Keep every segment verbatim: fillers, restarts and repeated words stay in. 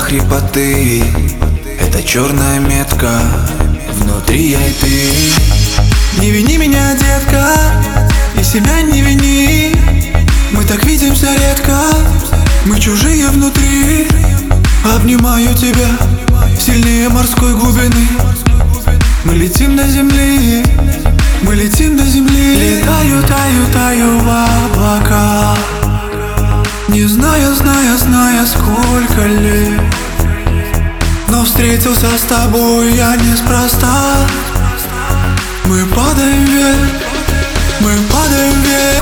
хрипоты. Это черная метка, внутри я и ты. Не вини меня, детка, и себя не вини. Мы так видимся редко, мы чужие внутри. Обнимаю тебя сильнее морской глубины. Мы летим до земли, мы летим до земли. Летаю, таю, таю в облака, не зная, зная, зная, сколько лет. Но встретился с тобой я неспроста. Мы падаем вверх, мы падаем вверх.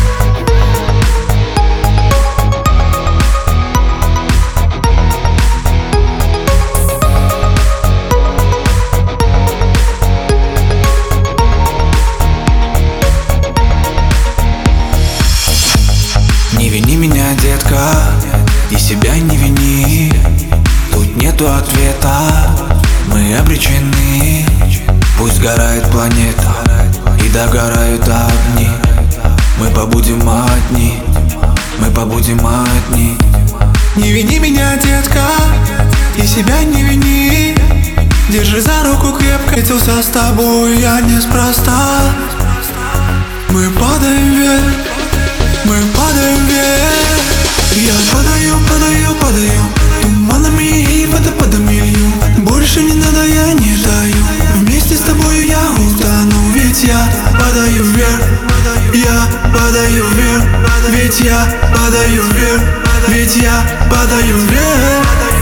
Не вини меня, детка, и себя не вини. Тут нету ответа, мы обречены. Пусть сгорает планета и догорают огни. Мы побудем одни, мы побудем одни. Не вини меня, детка, и себя не вини. Держи за руку крепко, встретился с тобой я неспроста. Мы падаем вверх, мы падаем вверх. Я падаю, падаю, падаю туманами и водопадами лью. Больше не надо, я не таю. Вместе с тобой я утону. Ведь я падаю вверх, я падаю вверх. Ведь я падаю вверх, ведь я падаю вверх.